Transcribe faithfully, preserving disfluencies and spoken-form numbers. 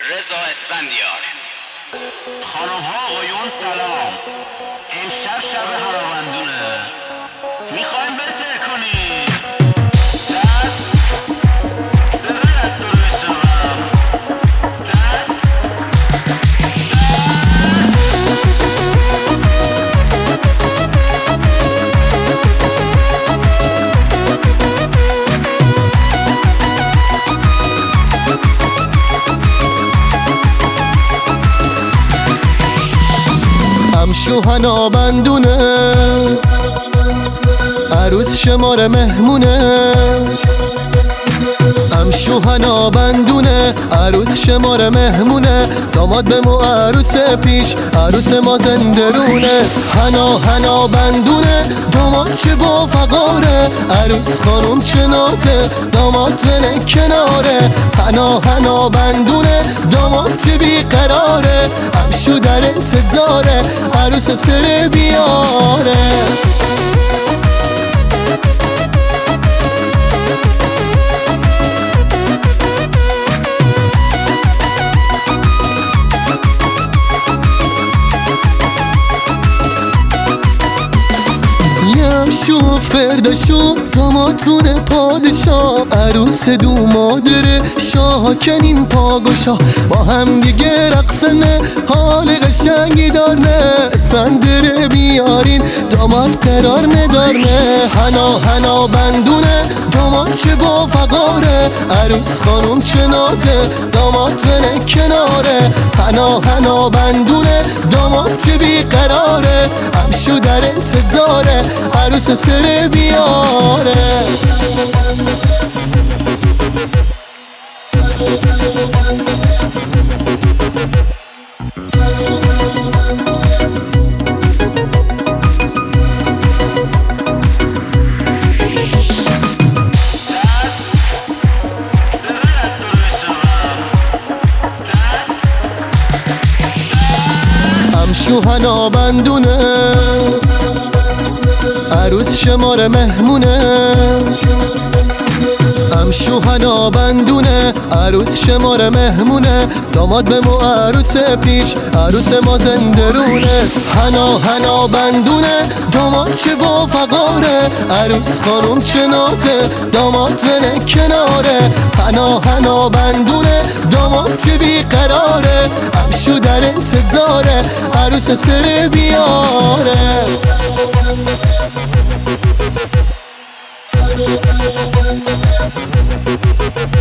رضا اسفندیار. خانم ها آقایون سلام. امشب شب هنابندونه، میخوایم بته کنیم دست صدای دست رو بشنوم. دست امشو هنابندونه، عروس شماره مهمونه. امشو هنابندونه، عروس شماره مهمونه. داماد به مو عروس پیش، عروس ما زندرونه. هنا هنابندونه، داماد چه با فقاره. عروس خانم چه نازه، داماد دل کناره. هنا هنابندونه، داماد چه بیقراره. امشو در انتظاره، عروس سر بیاره. شو فرداشو دامادونه پادشاه، عروس دو مادره شاه کنین پاگوشا. با هم دیگه رقصنه، حال قشنگی دارنه. سندره بیارین، داماد قرار ندارنه. هنا هنا بندونه، داماد چه با فقاره. عروس خانم چه نازه، داماد دل کناره. هنا هنا بندونه، داماد چه بیقراره. امشو در انتظاره، عروس سر بیاره. امشو هنابندونه، عروس شماره مهمونه. امشو هنابندونه، عروس شماره مهمونه. داماد به مو عروس پیش، عروس ما زندرونه. هنا هنابندونه، داماد چه با فقاره. عروس خانم چه نازه، داماد دل کناره. هنا هنابندونه، داماد چه بیقراره. امشو در انتظاره، عروس سر بیاره. Thank you.